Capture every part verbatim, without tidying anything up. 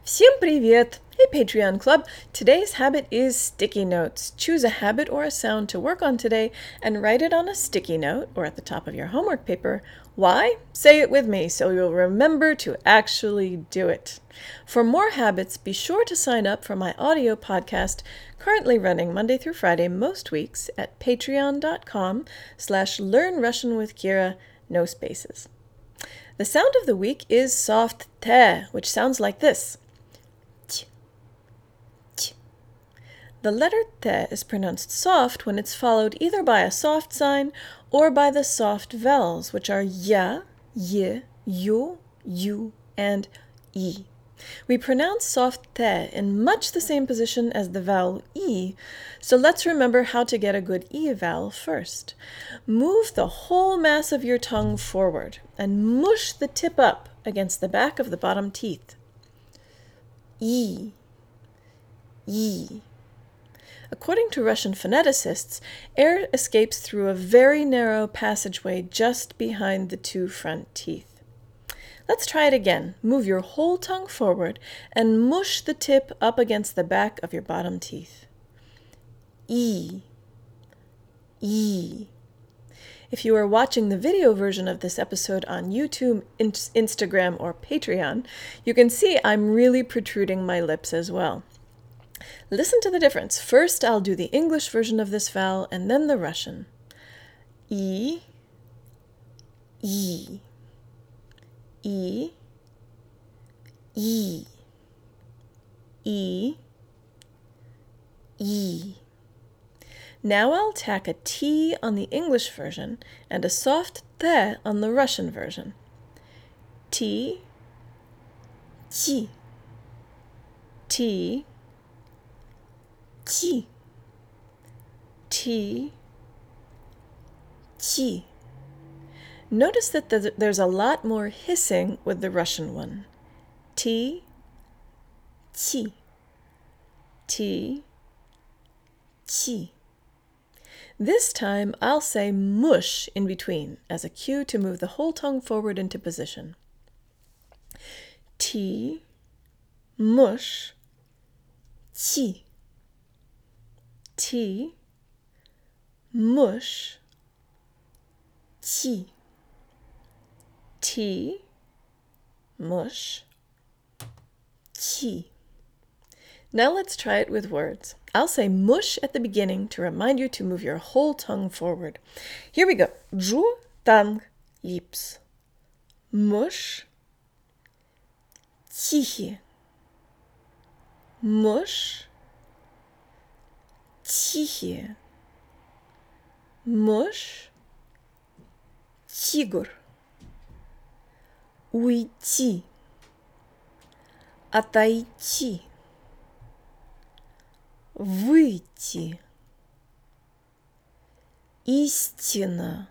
Всем привет! Hey Patreon Club! Today's habit is sticky notes. Choose a habit or a sound to work on today and write it on a sticky note or at the top of your homework paper. Why? Say it with me so you'll remember to actually do it. For more habits, be sure to sign up for my audio podcast, currently running Monday through Friday most weeks at patreon.com slash learn Russian with Kira, no spaces. The sound of the week is soft te, which sounds like this. The letter T is pronounced soft when it's followed either by a soft sign or by the soft vowels, which are ya, y, yu, yu, and I. We pronounce soft T in much the same position as the vowel I, so let's remember how to get a good I vowel first. Move the whole mass of your tongue forward and mush the tip up against the back of the bottom teeth. I, I. According to Russian phoneticists, air escapes through a very narrow passageway just behind the two front teeth. Let's try it again. Move your whole tongue forward and mush the tip up against the back of your bottom teeth. I, I. If you are watching the video version of this episode on YouTube, in- Instagram, or Patreon, you can see I'm really protruding my lips as well. Listen to the difference. First, I'll do the English version of this vowel and then the Russian. I, I, I, I, I, I. Now I'll tack a T on the English version and a soft T on the Russian version. T, T, T, T, T, T. Notice that there's a lot more hissing with the Russian one. T, T, T, T. This time I'll say mush in between as a cue to move the whole tongue forward into position. T, mush, T. T, mush, T. T, mush, T. Now let's try it with words. I'll say mush at the beginning to remind you to move your whole tongue forward. Here we go. Ju, tang, lips. Mush, тихие. Mush, тихие. Mush, тигр. Уйти. Отойти. Выйти. Истина.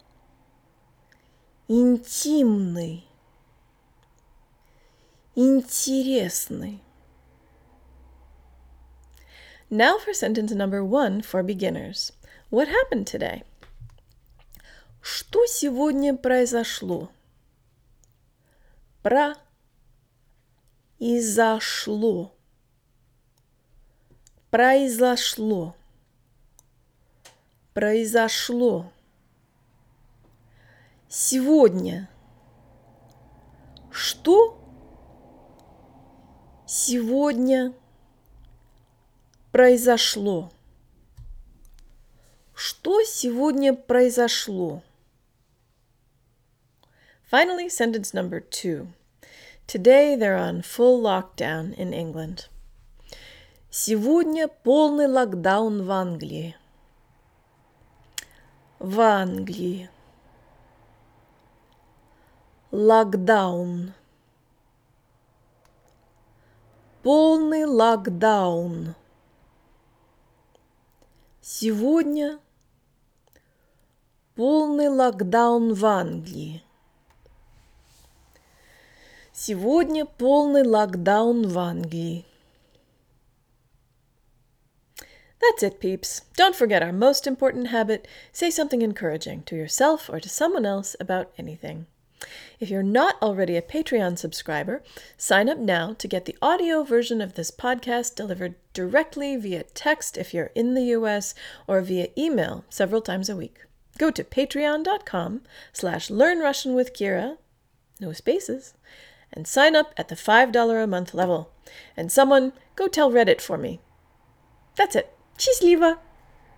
Интимный. Интересный. Now for sentence number one for beginners. What happened today? Что сегодня произошло? Произошло. Произошло. Произошло. Сегодня. Что? Сегодня произошло. Что сегодня произошло? Finally, sentence number two. Today they're on full lockdown in England. Сегодня полный локдаун в Англии. В Англии. Локдаун. Полный локдаун. Сегодня полный локдаун в Англии. Сегодня полный локдаун в Англии. That's it, peeps. Don't forget our most important habit. Say something encouraging to yourself or to someone else about anything. If you're not already a Patreon subscriber, sign up now to get the audio version of this podcast delivered directly via text if you're in the U S or via email several times a week. Go to patreon.com slash learn Russian with Kira, no spaces, and sign up at the five dollars a month level. And someone go tell Reddit for me. That's it. Счастливо!